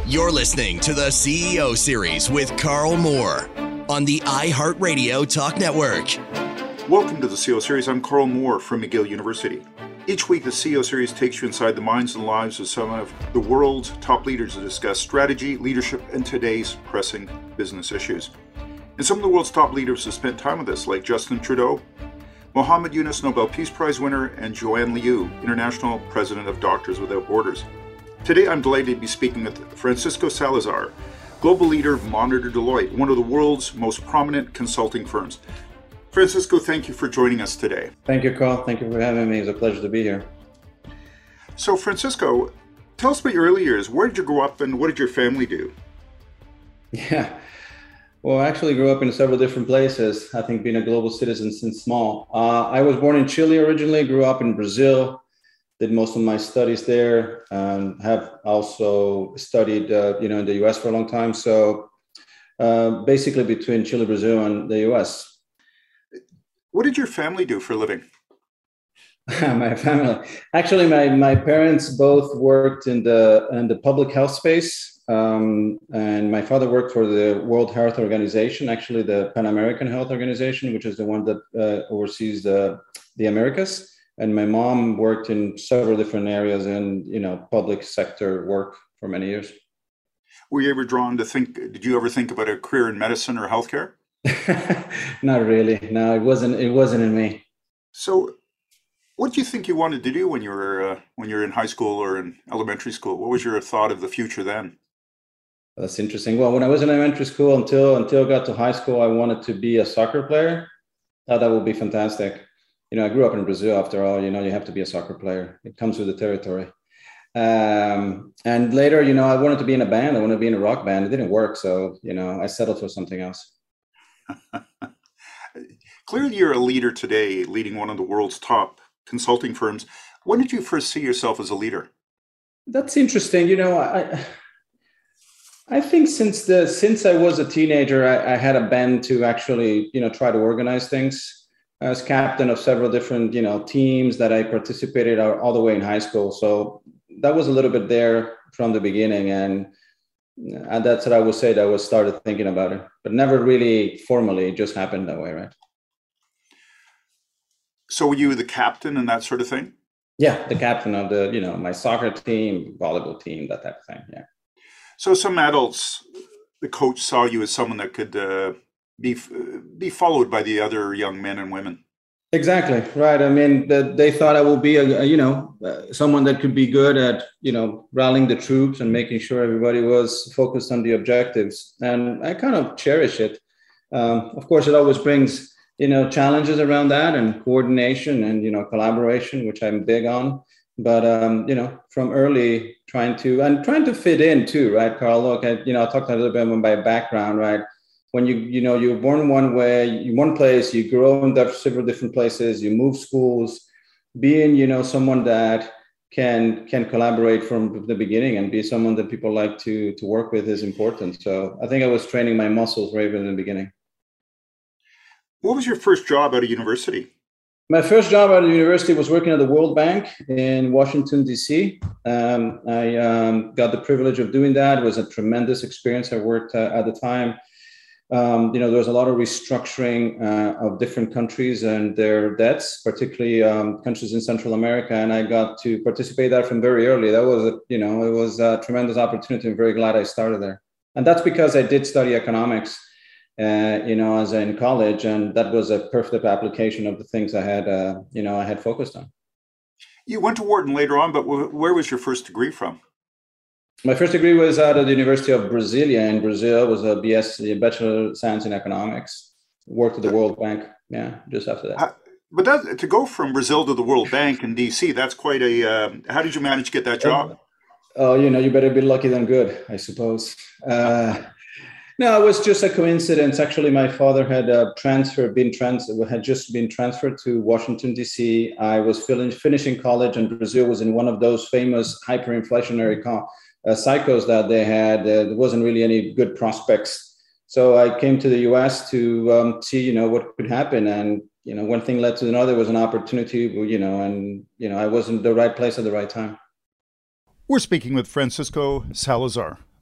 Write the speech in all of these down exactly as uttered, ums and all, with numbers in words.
You're listening to the C E O Series with Carl Moore on the iHeartRadio Talk Network. Welcome to the C E O Series. I'm Carl Moore from McGill University. Each week, the C E O Series takes you inside the minds and lives of some of the world's top leaders to discuss strategy, leadership, and today's pressing business issues. And some of the world's top leaders have spent time with us, like Justin Trudeau, Muhammad Yunus, Nobel Peace Prize winner, and Joanne Liu, International President of Doctors Without Borders. Today, I'm delighted to be speaking with Francisco Salazar, global leader of Monitor Deloitte, one of the world's most prominent consulting firms. Francisco, thank you for joining us today. Thank you, Carl. Thank you for having me. It's a pleasure to be here. So, Francisco, tell us about your early years. Where did you grow up and what did your family do? Yeah, well, I actually grew up in several different places. I think being a global citizen since small. Uh, I was born in Chile originally, grew up in Brazil, did most of my studies there, and have also studied, uh, you know, in the U S for a long time. So uh, basically between Chile, Brazil, and the U S. What did your family do for a living? My family, actually, my my parents both worked in the in the public health space, um, and my father worked for the World Health Organization, actually the Pan American Health Organization, which is the one that uh, oversees the the Americas. And my mom worked in several different areas in you know public sector work for many years. Were you ever drawn to think? Did you ever think about a career in medicine or healthcare? Not really. No, it wasn't. It wasn't in me. So, what do you think you wanted to do when you were uh, when you were in high school or in elementary school? What was your thought of the future then? That's interesting. Well, when I was in elementary school until until I got to high school, I wanted to be a soccer player. Thought that would be fantastic. You know, I grew up in Brazil. After all, you know, you have to be a soccer player. It comes with the territory. Um, and later, you know, I wanted to be in a band. I wanted to be in a rock band. It didn't work, so you know, I settled for something else. Clearly, you're a leader today, leading one of the world's top consulting firms. When did you first see yourself as a leader? That's interesting. You know, I I think since the since I was a teenager, I, I had a bent to actually, you know, try to organize things. I was captain of several different, you know, teams that I participated all the way in high school. So that was a little bit there from the beginning, and. And that's what I would say that I was started thinking about it, but never really formally. It just happened that way, right? So were you the captain and that sort of thing? Yeah, the captain of the, you know, my soccer team, volleyball team, that type of thing. Yeah. So some adults, the coach saw you as someone that could uh, be be followed by the other young men and women. Exactly right. I mean, the, they thought I would be a, a you know uh, someone that could be good at you know rallying the troops and making sure everybody was focused on the objectives. And I kind of cherish it. Um, of course, it always brings you know challenges around that and coordination and you know collaboration, which I'm big on. But um, you know, from early trying to and trying to fit in too, right, Carl? Look, I, you know, I talked a little bit about my background, right? When you, you know, you're born one way, you one place, you grow in several different places, you move schools, being, you know, someone that can can collaborate from the beginning and be someone that people like to to work with is important. So I think I was training my muscles right in the beginning. What was your first job out of university? My first job out of university was working at the World Bank in Washington, D C. Um, I um, got the privilege of doing that. It was a tremendous experience. I worked uh, at the time. Um, you know, there was a lot of restructuring uh, of different countries and their debts, particularly um, countries in Central America. And I got to participate there from very early. That was, a, you know, it was a tremendous opportunity. I'm very glad I started there. And that's because I did study economics, uh, you know, as in college. And that was a perfect application of the things I had, uh, you know, I had focused on. You went to Wharton later on, but where was your first degree from? My first degree was out of the University of Brasilia in Brazil. It was a B S, a Bachelor of Science in Economics. Worked at the World Bank. Yeah, just after that. Uh, but that, to go from Brazil to the World Bank in D C, that's quite a. Uh, how did you manage to get that job? Oh, you know, you better be lucky than good, I suppose. Uh, no, it was just a coincidence. Actually, my father had uh, transferred, been trans, had just been transferred to Washington D C. I was fin- finishing college, and Brazil was in one of those famous hyperinflationary. Co- Uh, cycles that they had. Uh, there wasn't really any good prospects. So I came to the U S to um, see, you know, what could happen. And, you know, one thing led to another. Was an opportunity, you know, and, you know, I was in the right place at the right time. We're speaking with Francisco Salazar,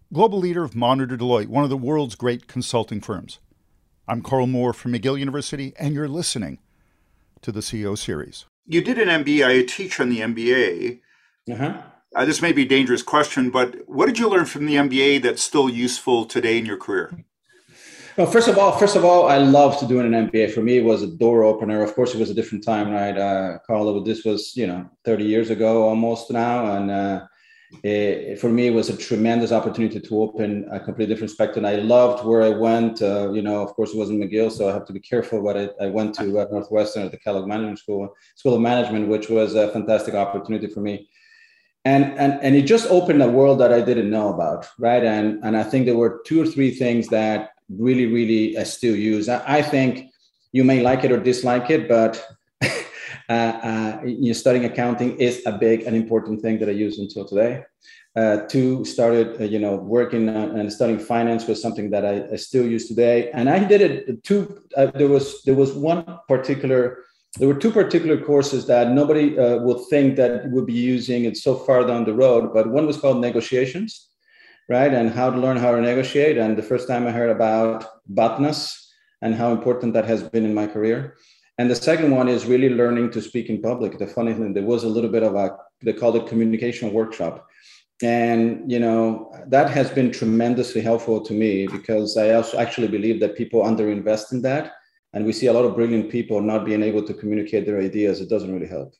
global leader of Monitor Deloitte, one of the world's great consulting firms. I'm Carl Moore from McGill University, and you're listening to the C E O Series. You did an M B A. I teach on the M B A. Uh-huh. Uh, this may be a dangerous question, but what did you learn from the M B A that's still useful today in your career? Well, first of all, first of all, I loved doing an M B A. For me, it was a door opener. Of course, it was a different time, right, uh, Carl? This was, you know, thirty years ago almost now, and uh, it, for me, it was a tremendous opportunity to open a completely different spectrum. I loved where I went. Uh, you know, of course, it wasn't McGill, so I have to be careful. But I, I went to uh, Northwestern at the Kellogg Management School, School of Management, which was a fantastic opportunity for me. And, and, and it just opened a world that I didn't know about, right? And, and I think there were two or three things that really, really I still use. I, I think you may like it or dislike it, but uh, uh, you know, studying accounting is a big and important thing that I use until today. Uh, two, started, uh, you know, working on, and studying finance was something that I, I still use today. And I did it two, uh, there was there was one particular, there were two particular courses that nobody uh, would think that would be using it so far down the road, but one was called negotiations, right? And how to learn how to negotiate. And the first time I heard about B O T N A S and how important that has been in my career. And the second one is really learning to speak in public. The funny thing, there was a little bit of a, they called it communication workshop. And, you know, that has been tremendously helpful to me because I also actually believe that people underinvest in that. And we see a lot of brilliant people not being able to communicate their ideas. It doesn't really help.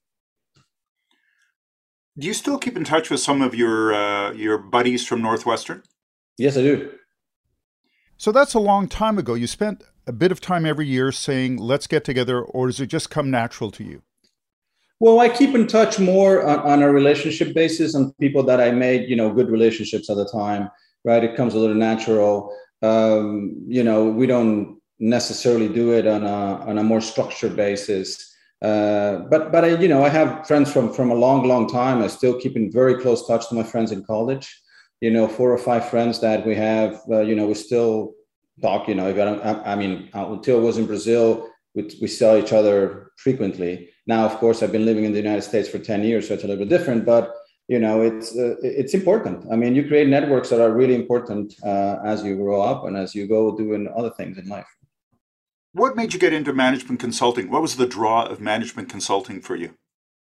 Do you still keep in touch with some of your uh, your buddies from Northwestern? Yes, I do. So that's a long time ago. You spent a bit of time every year saying, let's get together, or does it just come natural to you? Well, I keep in touch more on, on a relationship basis on people that I made, you know, good relationships at the time, right? It comes a little natural. Um, you know, we don't necessarily do it on a, on a more structured basis. Uh, but, but I, you know, I have friends from, from a long, long time. I still keep in very close touch to my friends in college, you know, four or five friends that we have, uh, you know, we still talk, you know, I, I mean, until I was in Brazil, we, we saw each other frequently. Now, of course, I've been living in the United States for ten years, so it's a little bit different, but, you know, it's uh, it's important. I mean, you create networks that are really important uh, as you grow up and as you go doing other things in life. What made you get into management consulting? What was the draw of management consulting for you?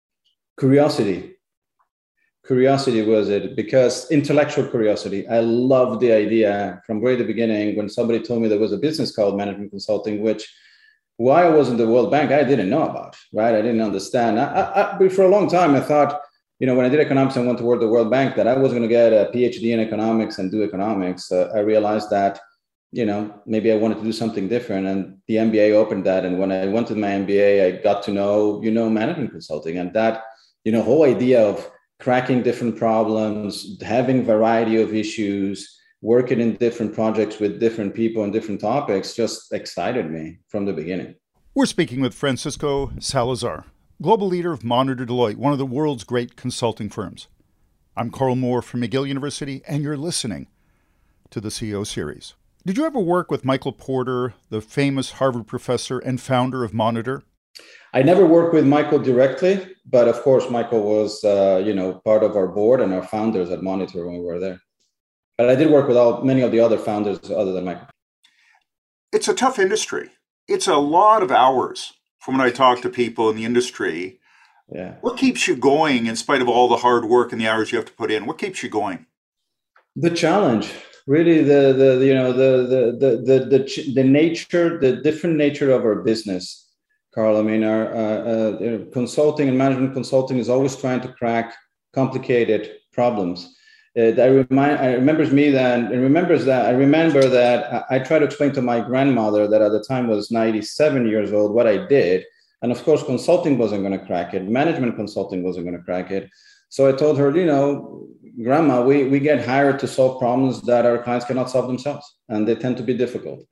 Curiosity. Curiosity was it, because intellectual curiosity. I loved the idea from very the beginning when somebody told me there was a business called management consulting, which why I was in the World Bank, I didn't know about, right? I didn't understand. I, I, I, for a long time, I thought, you know, when I did economics and went to work at the World Bank, that I was going to get a PhD in economics and do economics. Uh, I realized that, you know, maybe I wanted to do something different, and the M B A opened that. And when I went to my M B A, I got to know, you know, management consulting, and that, you know, whole idea of cracking different problems, having variety of issues, working in different projects with different people and different topics just excited me from the beginning. We're speaking with Francisco Salazar, global leader of Monitor Deloitte, one of the world's great consulting firms. I'm Carl Moore from McGill University, and you're listening to the C E O Series. Did you ever work with Michael Porter, the famous Harvard professor and founder of Monitor? I never worked with Michael directly, but of course, Michael was, uh, you know, part of our board and our founders at Monitor when we were there. But I did work with all, many of the other founders other than Michael. It's a tough industry. It's a lot of hours from when I talk to people in the industry. Yeah. What keeps you going in spite of all the hard work and the hours you have to put in? What keeps you going? The challenge, really, the the you know the the the the the, the nature, the different nature of our business, Carl. I mean, our uh, uh, you know, consulting and management consulting is always trying to crack complicated problems. Uh, I remind, I remembers me that, and remembers that, I remember that I, I tried to explain to my grandmother that at the time was ninety-seven years old, what I did. And of course, consulting wasn't going to crack it. Management consulting wasn't going to crack it. So I told her, you know, Grandma, we, we get hired to solve problems that our clients cannot solve themselves. And they tend to be difficult.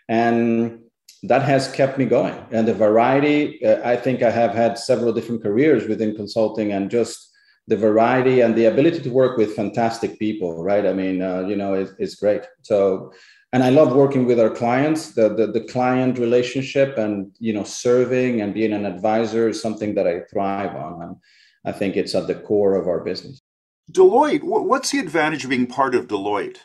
And that has kept me going. And the variety, uh, I think I have had several different careers within consulting, and just the variety and the ability to work with fantastic people, right? I mean, uh, you know, it's, it's great. So, and I love working with our clients. The, the the client relationship and, you know, serving and being an advisor is something that I thrive on. And I think it's at the core of our business. Deloitte, what's the advantage of being part of Deloitte?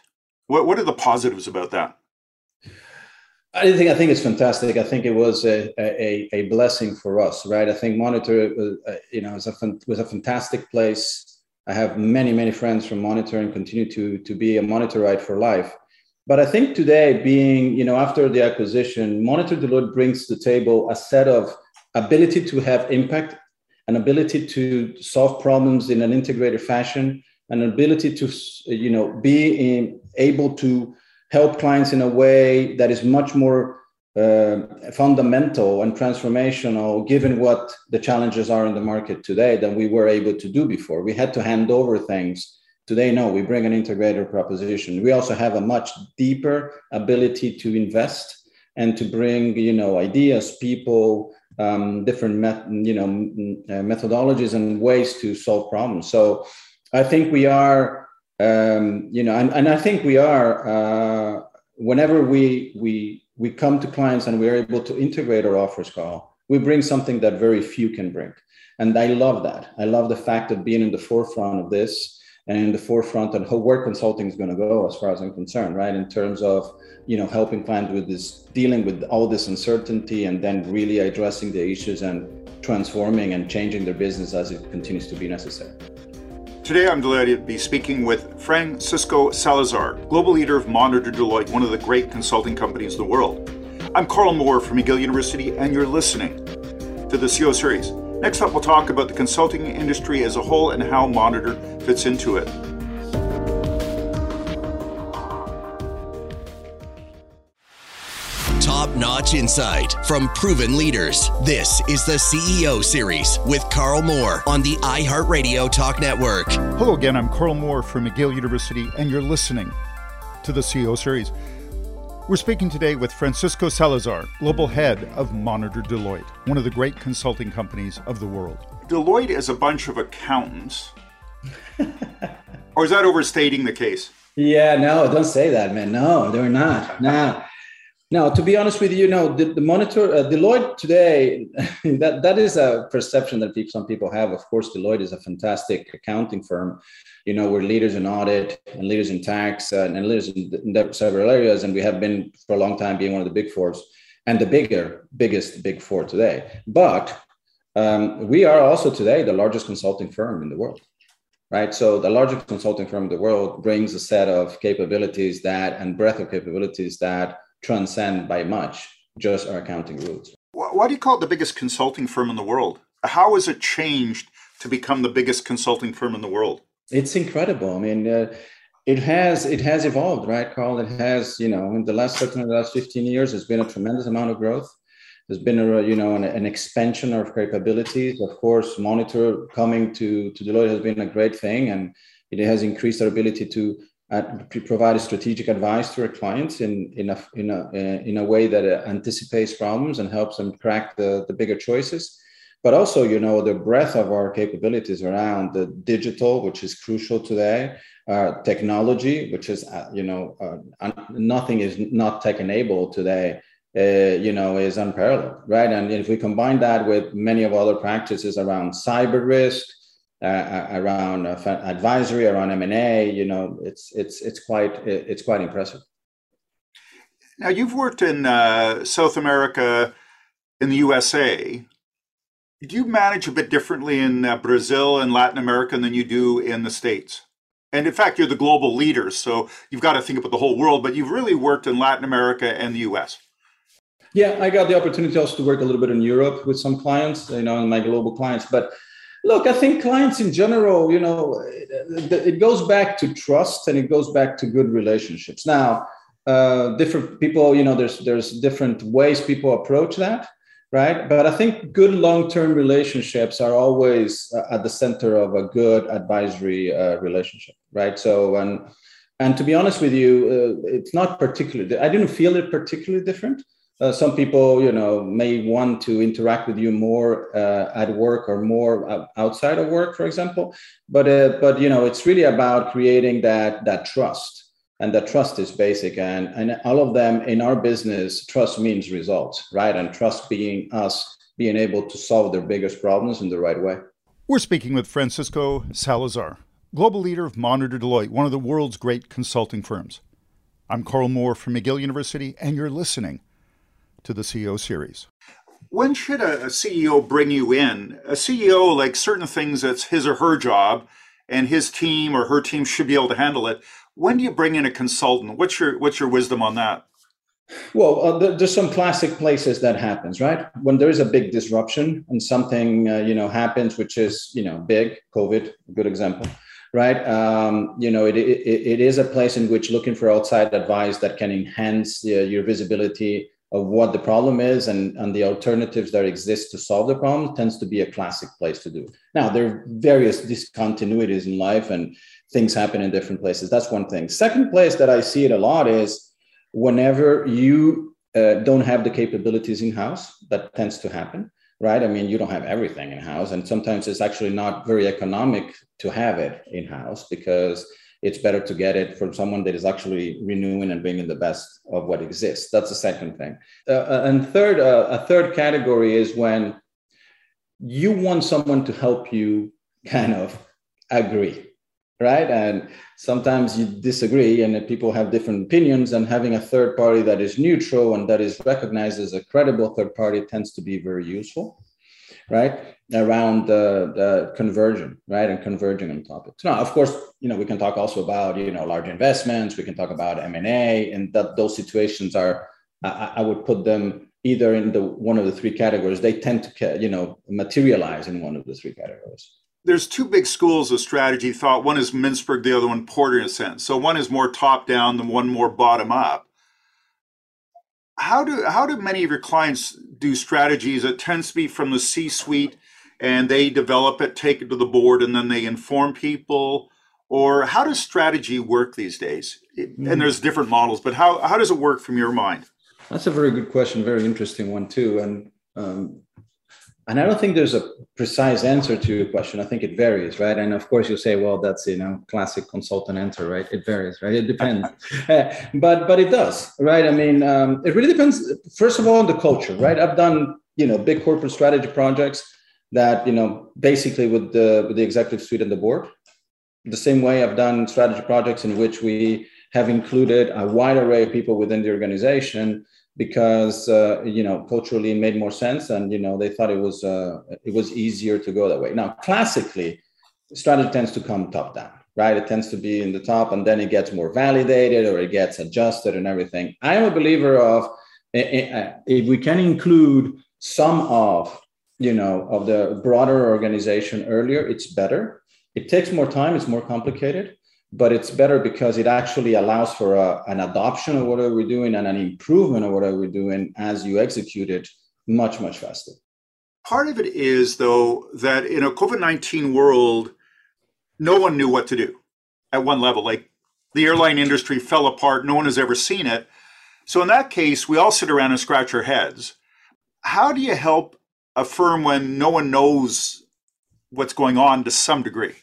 What What are the positives about that? I think I think it's fantastic. I think it was a a, a blessing for us, right? I think Monitor, uh, you know, was a was a fantastic place. I have many many friends from Monitor and continue to to be a Monitorite for life. But I think today, being you know after the acquisition, Monitor Deloitte brings to the table a set of ability to have impact, an ability to solve problems in an integrated fashion, an ability to you know be in, able to help clients in a way that is much more uh, fundamental and transformational, given what the challenges are in the market today, than we were able to do before. We had to hand over things. Today, no, we bring an integrated proposition. We also have a much deeper ability to invest and to bring, you know, ideas, people, um, different, met, you know, methodologies and ways to solve problems. So I think we are. Um, you know, and, and I think we are, uh, whenever we, we, we come to clients and we're able to integrate our offers, Carl, we bring something that very few can bring. And I love that. I love the fact of being in the forefront of this and in the forefront of how where consulting is going to go, as far as I'm concerned, right? In terms of, you know, helping clients with this, dealing with all this uncertainty and then really addressing the issues and transforming and changing their business as it continues to be necessary. Today, I'm delighted to be speaking with Francisco Salazar, global leader of Monitor Deloitte, one of the great consulting companies in the world. I'm Carl Moore from McGill University, and you're listening to the C E O Series. Next up, we'll talk about the consulting industry as a whole and how Monitor fits into it. Top-notch insight from proven leaders. This is the C E O Series with Carl Moore on the iHeartRadio Talk Network. Hello again, I'm Carl Moore from McGill University, and you're listening to the C E O Series. We're speaking today with Francisco Salazar, global head of Monitor Deloitte, one of the great consulting companies of the world. Deloitte is a bunch of accountants. Or is that overstating the case? Yeah, no, don't say that, man. No, they're not. No. Now, to be honest with you, no, the, the Monitor, uh, Deloitte today, that, that is a perception that people, some people have. Of course, Deloitte is a fantastic accounting firm. You know, we're leaders in audit and leaders in tax uh, and leaders in, in several areas. And we have been for a long time being one of the big fours and the bigger, biggest big four today. But um, we are also today the largest consulting firm in the world. Right. So the largest consulting firm in the world brings a set of capabilities that and breadth of capabilities that transcend by much just our accounting roots. Why do you call it the biggest consulting firm in the world? How has it changed to become the biggest consulting firm in the world? It's incredible. I mean, uh, it has it has evolved, right, Carl? It has, you know, in the last certainly the last fifteen years, there's been a tremendous amount of growth. There's been a, you know, an, an expansion of capabilities. Of course, Monitor coming to, to Deloitte has been a great thing, and it has increased our ability to Uh, provide a strategic advice to our clients in in a in a uh, in a way that uh, anticipates problems and helps them crack the, the bigger choices. But also, you know, the breadth of our capabilities around the digital, which is crucial today, uh, technology, which is uh, you know uh, nothing is not tech enabled today. Uh, you know, is unparalleled, right? And if we combine that with many of other practices around cyber risk, Uh, around uh, advisory, around M and A, you know, it's it's it's quite it's quite impressive. Now, you've worked in uh, South America, in the U S A. Do you manage a bit differently in uh, Brazil and Latin America than you do in the States? And in fact, you're the global leader, so you've got to think about the whole world. But you've really worked in Latin America and the U S. Yeah, I got the opportunity also to work a little bit in Europe with some clients, you know, and my global clients, but. Look, I think clients in general, you know, it goes back to trust and it goes back to good relationships. Now, uh, different people, you know, there's there's different ways people approach that, right? But I think good long-term relationships are always at the center of a good advisory uh, relationship, right? So, and and to be honest with you, uh, it's not particularly, I didn't feel it particularly different. Uh, some people, you know, may want to interact with you more uh, at work or more outside of work, for example. But, uh, but you know, it's really about creating that that trust, and that trust is basic. And, and all of them in our business, trust means results, right? And trust being us being able to solve their biggest problems in the right way. We're speaking with Francisco Salazar, global leader of Monitor Deloitte, one of the world's great consulting firms. I'm Carl Moore from McGill University, and you're listening to the C E O Series. When should a, a C E O bring you in? A C E O, like certain things, that's his or her job, and his team or her team should be able to handle it. When do you bring in a consultant? What's your what's your wisdom on that? Well, uh, there, there's some classic places that happens, right? When there is a big disruption and something, uh, you know, happens, which is, you know, big, COVID, a good example, right? Um, you know, it, it, it is a place in which looking for outside advice that can enhance uh, your visibility of what the problem is and, and the alternatives that exist to solve the problem tends to be a classic place to do. Now, there are various discontinuities in life and things happen in different places. That's one thing. Second place that I see it a lot is whenever you uh, don't have the capabilities in-house. That tends to happen, right? I mean, you don't have everything in-house, and sometimes it's actually not very economic to have it in-house because it's better to get it from someone that is actually renewing and bringing the best of what exists. That's the second thing. Uh, and third, uh, a third category is when you want someone to help you kind of agree, right? And sometimes you disagree and people have different opinions, and having a third party that is neutral and that is recognized as a credible third party tends to be very useful, right? Around the, the conversion, right? And converging on topics. Now, of course, you know, we can talk also about, you know, large investments. We can talk about M and A, and that those situations are, I, I would put them either in the one of the three categories. They tend to, you know, materialize in one of the three categories. There's two big schools of strategy thought. One is Mintzberg, the other one Porter in a sense. So one is more top down, the one more bottom up. How do how do many of your clients do strategies? It tends to be from the C-suite, and they develop it, take it to the board, and then they inform people. Or how does strategy work these days? Mm-hmm. And there's different models, but how how does it work from your mind? That's a very good question, very interesting one too. And um, and I don't think there's a precise answer to your question. I think it varies, right? And of course, you say, well, that's, you know, classic consultant answer, right? It varies, right? It depends. uh, but but it does, right? I mean, um, it really depends, first of all, on the culture, right? I've done, you know, big corporate strategy projects that, you know, basically with the, with the executive suite and the board. The same way I've done strategy projects in which we have included a wide array of people within the organization because, uh, you know, culturally it made more sense, and, you know, they thought it was uh, it was easier to go that way. Now, classically, strategy tends to come top down, right? It tends to be in the top, and then it gets more validated or it gets adjusted and everything. I am a believer of uh, if we can include some of, you know, of the broader organization earlier, it's better. It takes more time, it's more complicated, but it's better because it actually allows for a, an adoption of whatever we're doing and an improvement of whatever we're doing as you execute it much, much faster. Part of it is, though, that in a COVID nineteen world, no one knew what to do at one level. Like the airline industry fell apart. No one has ever seen it. So in that case, we all sit around and scratch our heads. How do you help a firm when no one knows what's going on to some degree?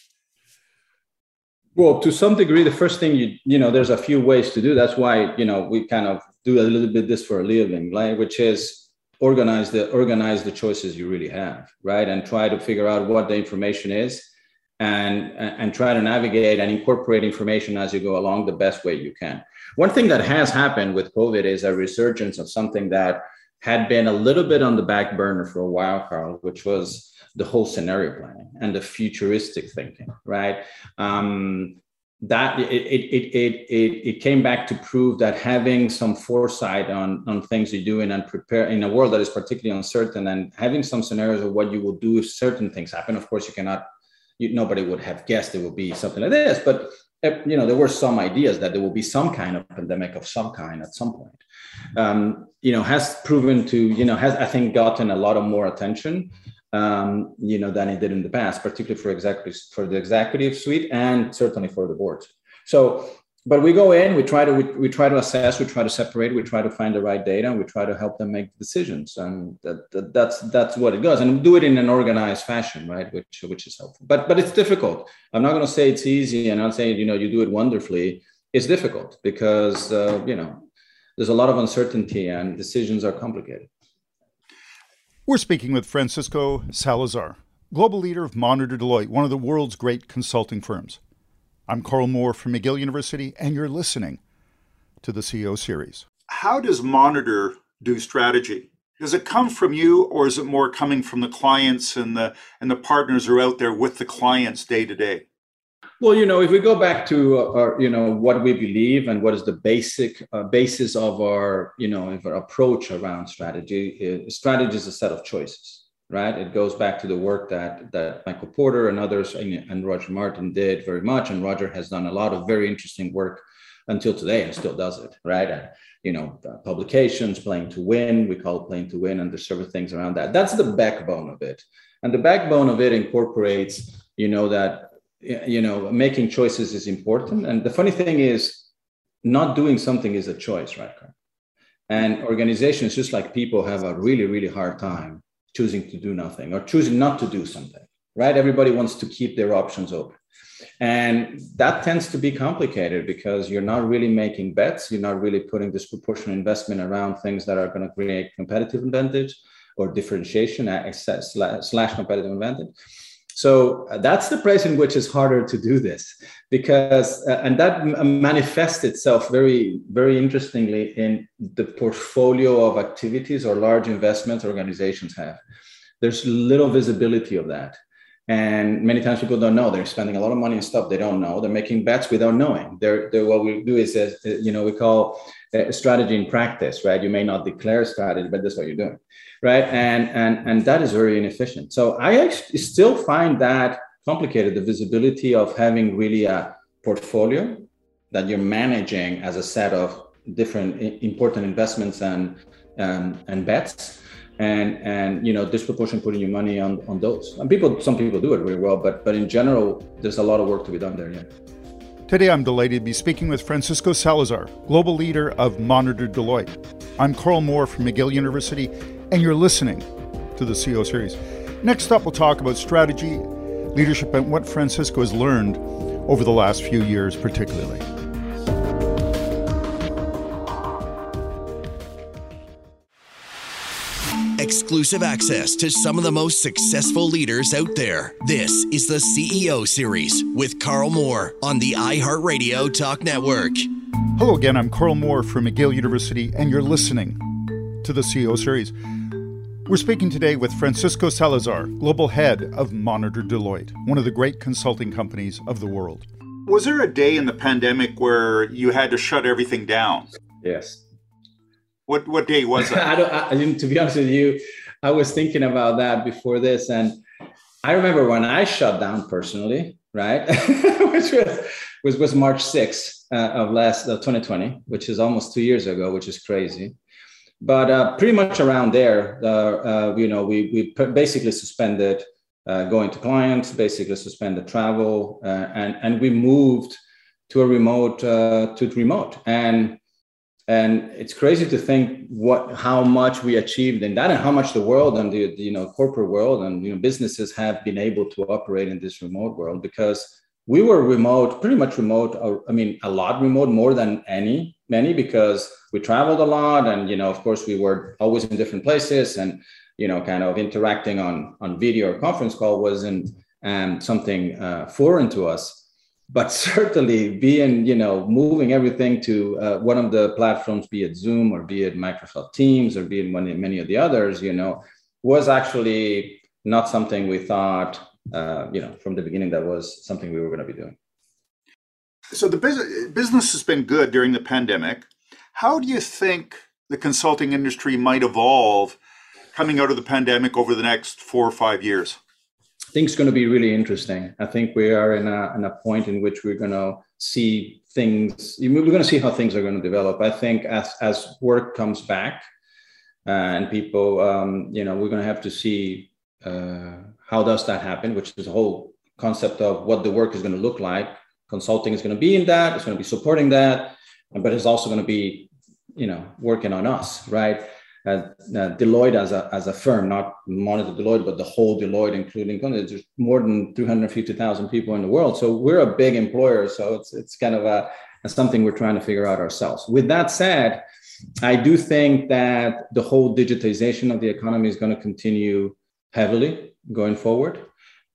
Well, to some degree, the first thing, you you know, there's a few ways to do. That's why, you know, we kind of do a little bit this for a living, right? Which is organize the organize the choices you really have, right? And try to figure out what the information is and, and try to navigate and incorporate information as you go along the best way you can. One thing that has happened with COVID is a resurgence of something that had been a little bit on the back burner for a while, Carl, which was the whole scenario planning and the futuristic thinking, right? Um, that it, it, it, it, it came back to prove that having some foresight on, on things you're doing and prepare in a world that is particularly uncertain, and having some scenarios of what you will do if certain things happen. Of course, you cannot, you, nobody would have guessed it would be something like this, but you know, there were some ideas that there will be some kind of pandemic of some kind at some point. Um, you know, has proven to, you know, has, I think, gotten a lot of more attention, um, you know, than it did in the past, particularly for executives, for the executive suite, and certainly for the boards. So, but we go in, we try to, we, we try to assess, we try to separate, we try to find the right data, and we try to help them make decisions. And that, that, that's, that's what it does. And we do it in an organized fashion, right? Which, which is helpful, but, but it's difficult. I'm not going to say it's easy, and I'm saying, you know, you do it wonderfully. It's difficult because, uh, you know, there's a lot of uncertainty and decisions are complicated. We're speaking with Francisco Salazar, global leader of Monitor Deloitte, one of the world's great consulting firms. I'm Carl Moore from McGill University, and you're listening to the C E O series. How does Monitor do strategy? Does it come from you, or is it more coming from the clients and the and the partners who are out there with the clients day to day? Well, you know, if we go back to our, you know, what we believe and what is the basic uh, basis of our, you know, of our approach around strategy, is, strategy is a set of choices, right? It goes back to the work that that Michael Porter and others and Roger Martin did very much, and Roger has done a lot of very interesting work until today and still does it, right? And, you know, uh, publications, playing to win, we call it playing to win, and there's several things around that. That's the backbone of it, and the backbone of it incorporates, you know, that. You know, making choices is important. And the funny thing is, not doing something is a choice, right? And organizations, just like people, have a really, really hard time choosing to do nothing or choosing not to do something, right? Everybody wants to keep their options open. And that tends to be complicated because you're not really making bets. You're not really putting disproportionate investment around things that are going to create competitive advantage or differentiation slash competitive advantage. So uh, that's the place in which it's harder to do this because, uh, and that m- manifests itself very, very interestingly in the portfolio of activities or large investments organizations have. There's little visibility of that. And many times people don't know. They're spending a lot of money on stuff they don't know. They're making bets without knowing. They're, they're what we do is, uh, you know, we call uh, strategy in practice, right? You may not declare strategy, but that's what you're doing, right? And, and, and that is very inefficient. So I actually still find that complicated, the visibility of having really a portfolio that you're managing as a set of different important investments and, um, and bets. And, and, you know, disproportionately putting your money on, on those. And people, some people do it really well, but, but in general, there's a lot of work to be done there, yeah. Today, I'm delighted to be speaking with Francisco Salazar, Global Leader of Monitor Deloitte. I'm Carl Moore from McGill University, and you're listening to the C E O series. Next up, we'll talk about strategy, leadership, and what Francisco has learned over the last few years, particularly. Exclusive access to some of the most successful leaders out there. This is the C E O series with Carl Moore on the iHeartRadio Talk Network. Hello again, I'm Carl Moore from McGill University, and you're listening to the C E O series. We're speaking today with Francisco Salazar, Global Head of Monitor Deloitte, one of the great consulting companies of the world. Was there a day in the pandemic where you had to shut everything down? Yes. What what day was that? I don't. I, I mean, to be honest with you, I was thinking about that before this, and I remember when I shut down personally, right, which was was, was March sixth uh, of last of twenty twenty, which is almost two years ago, which is crazy. But uh, pretty much around there, uh, uh, you know, we we basically suspended uh, going to clients, basically suspended travel, uh, and and we moved to a remote uh, to remote and. And it's crazy to think what, how much we achieved in that, and how much the world and the, the you know corporate world and you know businesses have been able to operate in this remote world, because we were remote, pretty much remote. Or, I mean, a lot remote, more than any many, because we traveled a lot, and you know, of course, we were always in different places, and you know, kind of interacting on on video or conference call wasn't um, something uh, foreign to us. But certainly being, you know, moving everything to uh, one of the platforms, be it Zoom or be it Microsoft Teams or be it one, many of the others, you know, was actually not something we thought, uh, you know, from the beginning that was something we were going to be doing. So the business business has been good during the pandemic. How do you think the consulting industry might evolve coming out of the pandemic over the next four or five years? I think it's going to be really interesting. I think we are in a, in a point in which we're going to see things, we're going to see how things are going to develop. I think as, as work comes back uh, and people, um, you know, we're going to have to see uh, how does that happen, which is the whole concept of what the work is going to look like. Consulting is going to be in that, it's going to be supporting that, but it's also going to be, you know, working on us, right? Uh, uh, Deloitte as a as a firm, not Monitor Deloitte, but the whole Deloitte, including there's more than three hundred fifty thousand people in the world. So we're a big employer. So it's it's kind of a, a something we're trying to figure out ourselves. With that said, I do think that the whole digitization of the economy is going to continue heavily going forward.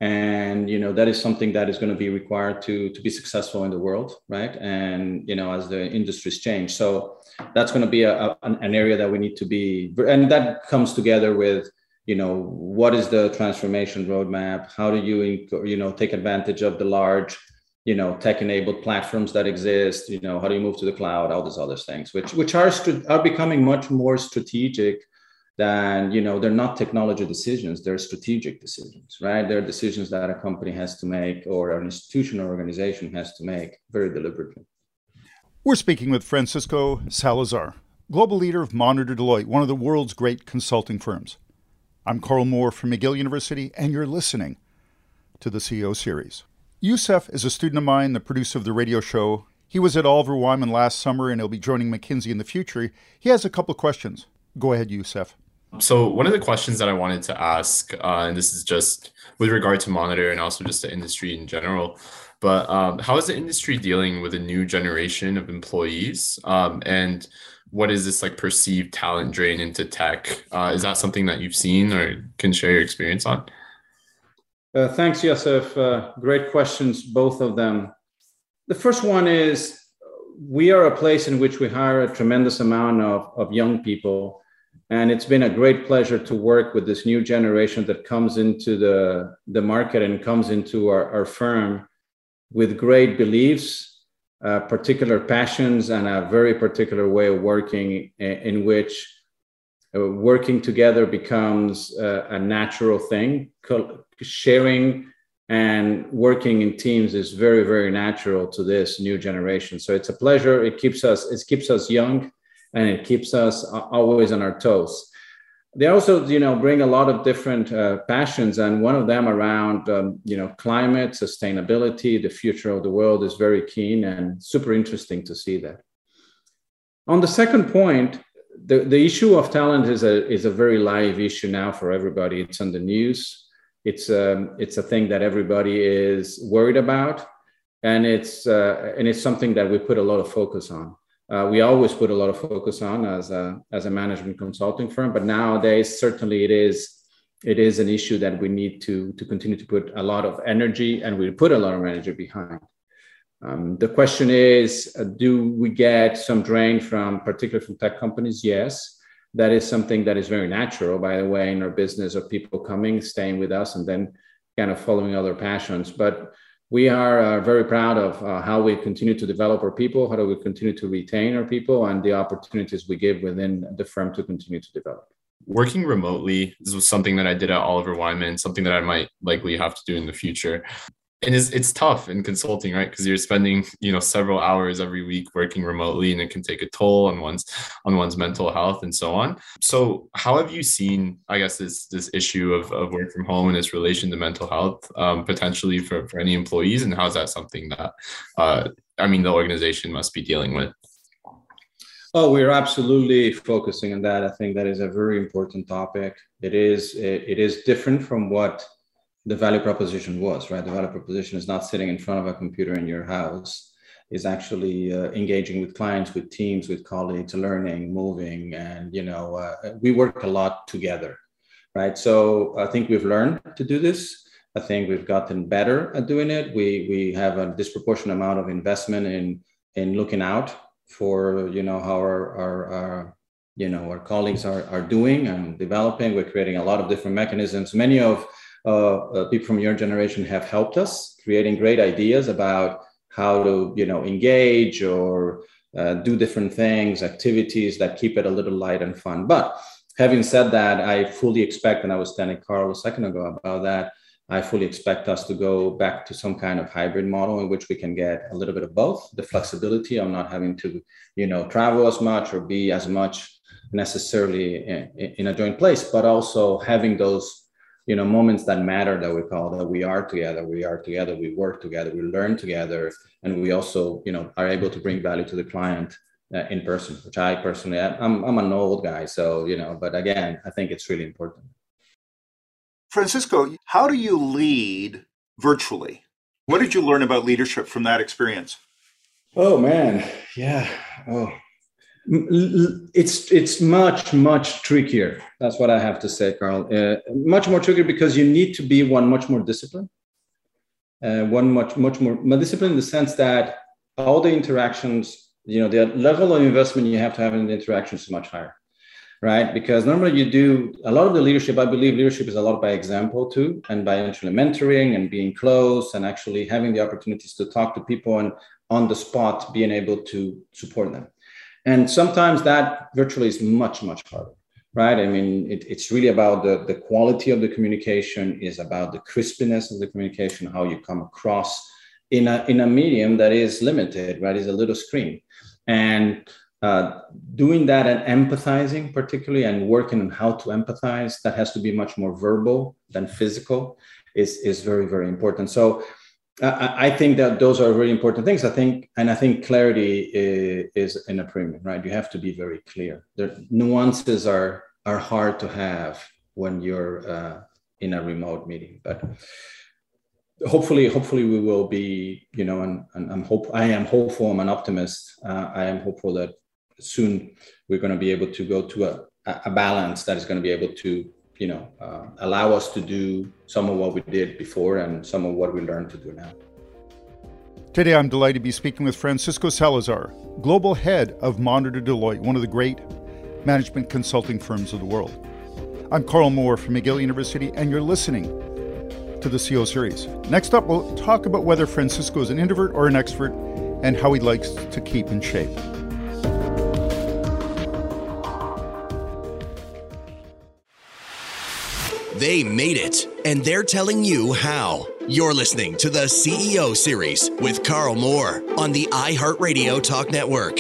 And, you know, that is something that is going to be required to, to be successful in the world, right? And, you know, as the industries change. So that's going to be a, a, an area that we need to be, and that comes together with, you know, what is the transformation roadmap? How do you, you know, take advantage of the large, you know, tech-enabled platforms that exist? You know, how do you move to the cloud? All these other things, which which are are becoming much more strategic than, you know, they're not technology decisions, they're strategic decisions, right? They're decisions that a company has to make, or an institution or organization has to make very deliberately. We're speaking with Francisco Salazar, global leader of Monitor Deloitte, one of the world's great consulting firms. I'm Carl Moore from McGill University, and you're listening to the C E O Series. Youssef is a student of mine, the producer of the radio show. He was at Oliver Wyman last summer, and he'll be joining McKinsey in the future. He has a couple of questions. Go ahead, Youssef. So one of the questions that I wanted to ask, uh, and this is just with regard to Monitor and also just the industry in general, but um, how is the industry dealing with a new generation of employees? Um, and what is this like perceived talent drain into tech? Uh, is that something that you've seen or can share your experience on? Uh, thanks, Youssef. Uh, great questions, both of them. The first one is, we are a place in which we hire a tremendous amount of, of young people. And it's been a great pleasure to work with this new generation that comes into the, the market and comes into our, our firm with great beliefs, uh, particular passions, and a very particular way of working in, in which uh, working together becomes uh, a natural thing. Co- sharing and working in teams is very, very natural to this new generation. So it's a pleasure. It keeps us, it keeps us young, and it keeps us always on our toes. They also, you know, bring a lot of different uh, passions, and one of them around, um, you know, climate, sustainability, the future of the world is very keen and super interesting to see that. On the second point, the, the issue of talent is a is a very live issue now for everybody. It's on the news. It's um, it's a thing that everybody is worried about, and it's uh, and it's something that we put a lot of focus on. Uh, we always put a lot of focus on as a, as a management consulting firm, but nowadays, certainly it is, it is an issue that we need to, to continue to put a lot of energy, and we put a lot of energy behind. Um, the question is, uh, do we get some drain from, particularly from tech companies? Yes, that is something that is very natural, by the way, in our business of people coming, staying with us, and then kind of following other passions. But we are uh, very proud of uh, how we continue to develop our people, how do we continue to retain our people, and the opportunities we give within the firm to continue to develop. Working remotely, this was something that I did at Oliver Wyman, something that I might likely have to do in the future. And it's, it's tough in consulting, right? Because you're spending, you know, several hours every week working remotely, and it can take a toll on one's on one's mental health and so on. So how have you seen, I guess, this this issue of, of work from home and its relation to mental health um, potentially for, for any employees? And how is that something that, uh, I mean, the organization must be dealing with? Oh, we're absolutely focusing on that. I think that is a very important topic. It is, it, it is different from what the value proposition was, right? The value proposition is not sitting in front of a computer in your house, is actually uh, engaging with clients, with teams, with colleagues, learning, moving, and, you know, uh, we work a lot together, right? So I think we've learned to do this. I think we've gotten better at doing it. We we have a disproportionate amount of investment in in looking out for, you know, how our, our, our you know, our colleagues are, are doing and developing. We're creating a lot of different mechanisms. Many of Uh, uh, people from your generation have helped us creating great ideas about how to, you know, engage or uh, do different things, activities that keep it a little light and fun. But having said that, I fully expect, and I was telling Carl a second ago about that, I fully expect us to go back to some kind of hybrid model in which we can get a little bit of both, the flexibility of not having to, you know, travel as much or be as much necessarily in, in a joint place, but also having those, you know, moments that matter, that we call that we are together, we are together, we work together, we learn together, and we also, you know, are able to bring value to the client uh, in person, which I personally, I'm, I'm an old guy, so, you know, but again, I think it's really important. Francisco, how do you lead virtually? What did you learn about leadership from that experience? Oh, man. Yeah. Oh, It's it's much, much trickier. That's what I have to say, Carl. Uh, much more trickier because you need to be one much more disciplined. Uh, one much, much more, more disciplined in the sense that all the interactions, you know, the level of investment you have to have in the interactions is much higher, right? Because normally you do a lot of the leadership. I believe leadership is a lot by example too, and by actually mentoring and being close and actually having the opportunities to talk to people and on the spot being able to support them. And sometimes that virtually is much, much harder. Right. I mean, it, it's really about the, the quality of the communication, is about the crispness of the communication, how you come across in a, in a medium that is limited, right? Is a little screen. And uh, doing that and empathizing particularly and working on how to empathize, that has to be much more verbal than physical, is, is very, very important. So I, I think that those are very important things. I think, and I think clarity is, is in a premium, right? You have to be very clear. The nuances are are hard to have when you're uh, in a remote meeting, but hopefully, hopefully we will be, you know, and, and I'm hope I am hopeful. I'm an optimist. Uh, I am hopeful that soon we're going to be able to go to a, a balance that is going to be able to, you know, uh, allow us to do some of what we did before and some of what we learned to do now. Today, I'm delighted to be speaking with Francisco Salazar, Global Head of Monitor Deloitte, one of the great management consulting firms of the world. I'm Carl Moore from McGill University, and you're listening to the C E O Series. Next up, we'll talk about whether Francisco is an introvert or an extrovert and how he likes to keep in shape. They made it, and they're telling you how. You're listening to the C E O Series with Carl Moore on the iHeartRadio Talk Network.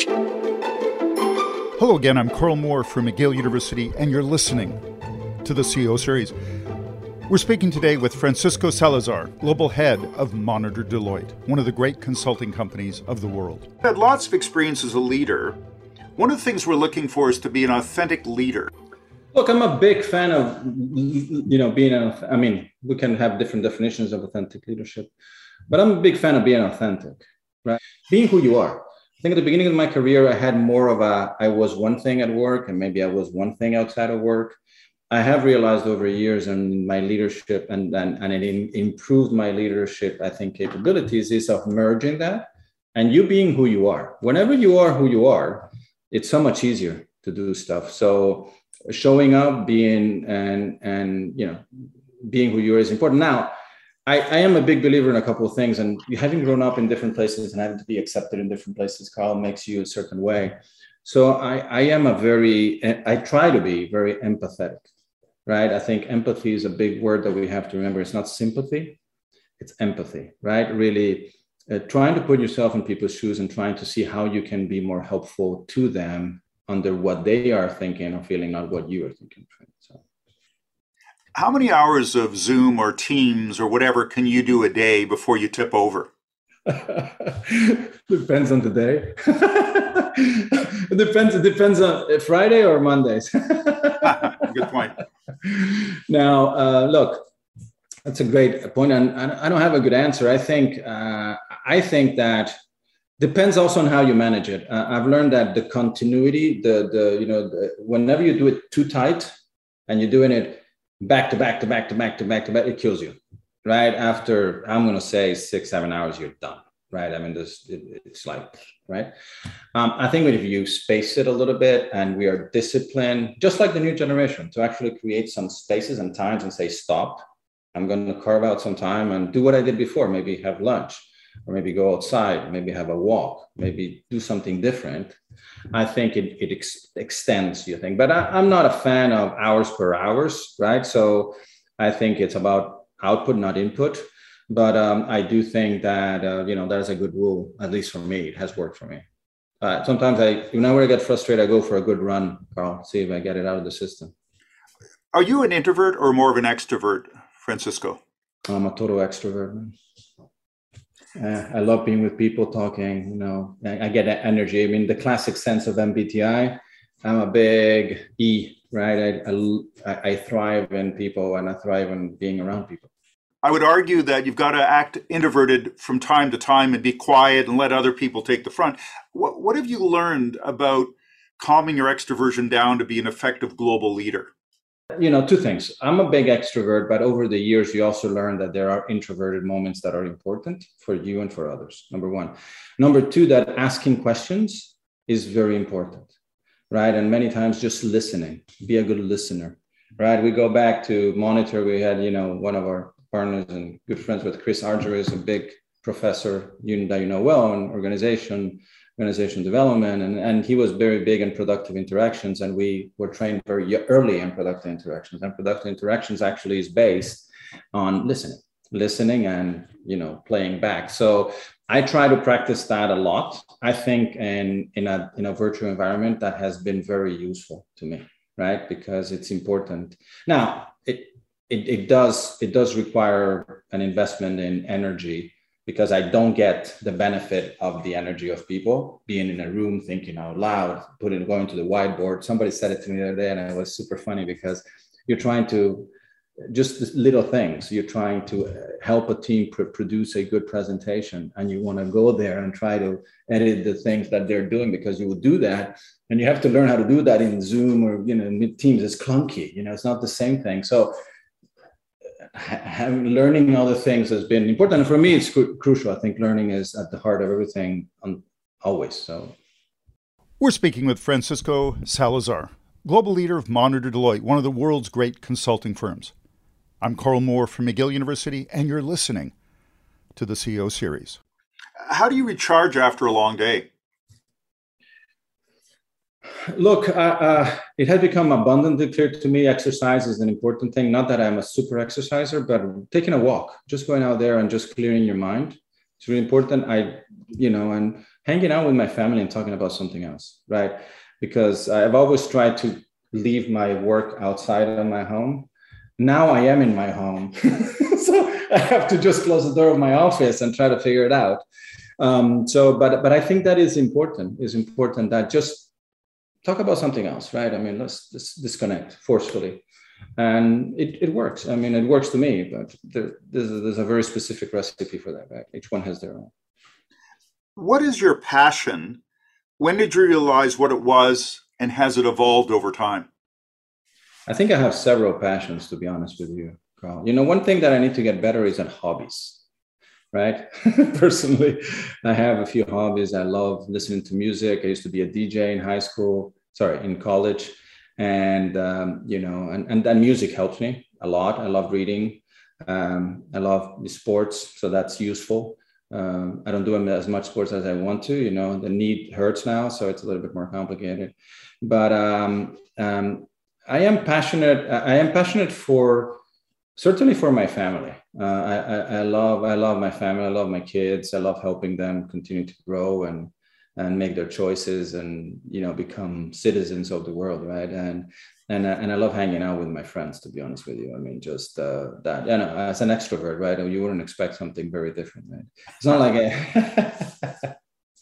Hello again, I'm Carl Moore from McGill University, and you're listening to the C E O Series. We're speaking today with Francisco Salazar, Global Head of Monitor Deloitte, one of the great consulting companies of the world. I've had lots of experience as a leader. One of the things we're looking for is to be an authentic leader. Look, I'm a big fan of, you know, being an, I mean, we can have different definitions of authentic leadership, but I'm a big fan of being authentic, right? Being who you are. I think at the beginning of my career, I had more of a, I was one thing at work and maybe I was one thing outside of work. I have realized over years in my leadership and, and, and it in, improved my leadership, I think, capabilities is of merging that and you being who you are. Whenever you are who you are, it's so much easier to do stuff. So showing up, being, and, and, you know, being who you are is important. Now, I, I am a big believer in a couple of things, and having grown up in different places and having to be accepted in different places, Carl, makes you a certain way. So I, I am a very, I try to be very empathetic, right? I think empathy is a big word that we have to remember. It's not sympathy, it's empathy, right? Really uh, trying to put yourself in people's shoes and trying to see how you can be more helpful to them under what they are thinking or feeling, not what you are thinking. So. How many hours of Zoom or Teams or whatever can you do a day before you tip over? Depends on the day. it depends. It depends on Friday or Mondays. Good point. Now, uh, look, that's a great point, and I don't have a good answer. I think uh, I think that depends also on how you manage it. Uh, I've learned that the continuity, the the you know, the, whenever you do it too tight, and you're doing it back to back to back to back to back to back, it kills you, right? After, I'm going to say six, seven hours, you're done, right? I mean, this it, it's like, right? Um, I think that if you space it a little bit and we are disciplined, just like the new generation, to actually create some spaces and times and say, stop, I'm going to carve out some time and do what I did before, maybe have lunch, or maybe go outside, maybe have a walk, maybe do something different. I think it, it ex- extends your thing, but I, I'm not a fan of hours per hours, right? So I think it's about output, not input. But um, I do think that, uh, you know, that is a good rule, at least for me. It has worked for me. Uh, sometimes I, whenever I get frustrated, I go for a good run, Carl, see if I get it out of the system. Are you an introvert or more of an extrovert, Francisco? I'm a total extrovert, man. Uh, I love being with people, talking, you know, I, I get that energy. I mean, the classic sense of M B T I, I'm a big E, right? I, I, I thrive in people and I thrive in being around people. I would argue that you've got to act introverted from time to time and be quiet and let other people take the front. What, what have you learned about calming your extroversion down to be an effective global leader? You know, two things. I'm a big extrovert, but over the years, you also learn that there are introverted moments that are important for you and for others, number one. Number two, that asking questions is very important, right? And many times just listening, be a good listener, right? We go back to Monitor. We had, you know, one of our partners and good friends with Chris Argyris, a big professor you, that you know well in organization, organization development. And, and he was very big in productive interactions. And we were trained very early in productive interactions. And productive interactions actually is based on listening, listening and, you know, playing back. So I try to practice that a lot. I think in, in, a, in a virtual environment that has been very useful to me, right? Because it's important. Now, it, it, it, does, it does require an investment in energy, because I don't get the benefit of the energy of people being in a room, thinking out loud, putting, going to the whiteboard. Somebody said it to me the other day, and it was super funny because you're trying to, just little things, you're trying to help a team pr- produce a good presentation, and you want to go there and try to edit the things that they're doing, because you will do that. And you have to learn how to do that in Zoom or, you know, in Teams. It's clunky, you know, it's not the same thing. So having, learning other things has been important. And for me, it's cru- crucial. I think learning is at the heart of everything, um, always. So, we're speaking with Francisco Salazar, global leader of Monitor Deloitte, one of the world's great consulting firms. I'm Carl Moore from McGill University, and you're listening to the C E O Series. How do you recharge after a long day? Look, uh, uh, it has become abundantly clear to me exercise is an important thing. Not that I'm a super exerciser, but taking a walk, just going out there and just clearing your mind. It's really important. I, you know, and hanging out with my family and talking about something else, right? Because I've always tried to leave my work outside of my home. Now I am in my home. So I have to just close the door of my office and try to figure it out. Um, so, but, but I think that is important, is important that just talk about something else, right? I mean, let's, let's disconnect forcefully. And it, it works. I mean, it works to me, but there, there's, a, there's a very specific recipe for that, right? Each one has their own. What is your passion? When did you realize what it was, and has it evolved over time? I think I have several passions, to be honest with you, Carl. You know, one thing that I need to get better is at hobbies. Right? Personally, I have a few hobbies. I love listening to music. I used to be a D J in high school, sorry, in college. And, um, you know, and, and, and music helps me a lot. I love reading. Um, I love sports, so that's useful. Um, I don't do as much sports as I want to, you know, the knee hurts now, so it's a little bit more complicated. But um, um, I am passionate. I am passionate for, certainly for my family. Uh, I, I, I love I love my family. I love my kids. I love helping them continue to grow and and make their choices and, you know, become citizens of the world, right? And and and I love hanging out with my friends, to be honest with you. I mean, just uh, that. You know, as an extrovert, right? You wouldn't expect something very different, right? It's not like a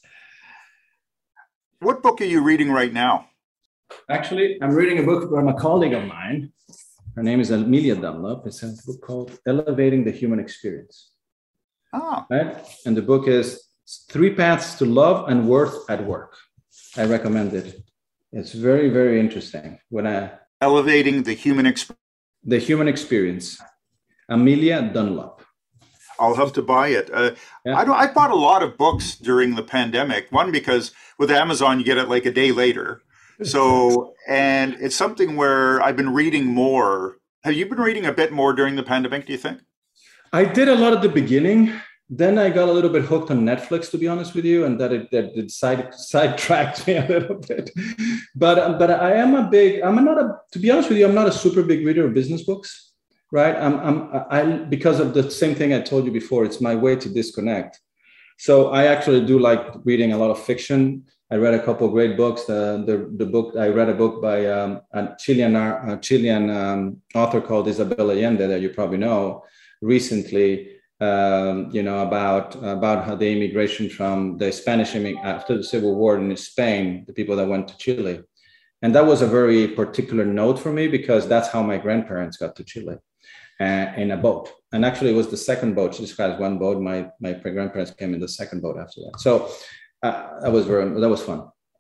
What book are you reading right now? Actually, I'm reading a book from a colleague of mine. Her name is Amelia Dunlop. It's a book called Elevating the Human Experience. Ah. Right? And the book is Three Paths to Love and Worth at Work. I recommend it. It's very, very interesting. When I Elevating the Human Experience. The Human Experience. Amelia Dunlop. I'll have to buy it. Uh, Yeah. I don't. I bought a lot of books during the pandemic. One, because with Amazon you get it like a day later. So, and it's something where I've been reading more. Have you been reading a bit more during the pandemic, do you think? I did a lot at the beginning. Then I got a little bit hooked on Netflix, to be honest with you, and that it, that it side sidetracked me a little bit. But um, but I am a big. I'm not a. To be honest with you, I'm not a super big reader of business books, right? I'm I'm I because of the same thing I told you before. It's my way to disconnect. So I actually do like reading a lot of fiction. I read a couple of great books. The the, the book I read a book by um, a Chilean a Chilean um, author called Isabel Allende that you probably know recently. Um, you know, about about how the immigration from the Spanish after the Civil War in Spain, the people that went to Chile, and that was a very particular note for me because that's how my grandparents got to Chile, uh, in a boat. And actually, it was the second boat. She describes one boat. My my grandparents came in the second boat after that. So. Uh, that was very, that was fun.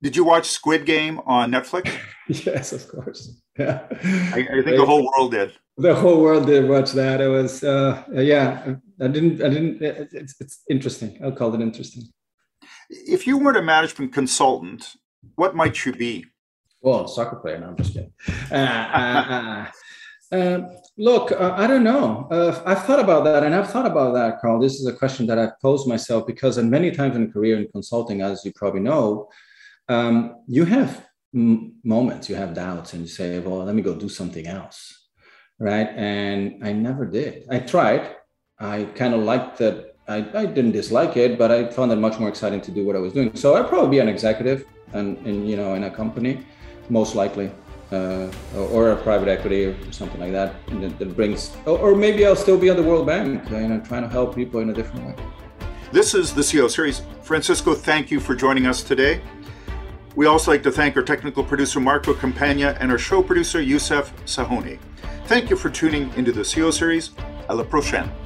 Did you watch Squid Game on Netflix? Yes, of course. Yeah, I, I think the whole world did. The whole world did watch that. It was, uh, yeah. I didn't. I didn't. It's, it's interesting. I'll call it interesting. If you weren't a management consultant, what might you be? Well, soccer player. No, I'm just kidding. Uh, uh, uh, uh, look, uh, I don't know. Uh, I've thought about that, and I've thought about that, Carl. This is a question that I've posed myself because, in many times in career in consulting, as you probably know, um, you have m- moments, you have doubts, and you say, "Well, let me go do something else," right? And I never did. I tried. I kind of liked that. I, I didn't dislike it, but I found it much more exciting to do what I was doing. So I'd probably be an executive, and, and you know, in a company, most likely. Uh, or a private equity or something like that that, that brings, or, or maybe I'll still be at the World Bank, you know, trying to help people in a different way. This is the C E O Series. Francisco, thank you for joining us today. We also like to thank our technical producer, Marco Campagna, and our show producer, Youssef Sahoni. Thank you for tuning into the C E O Series. À la prochaine.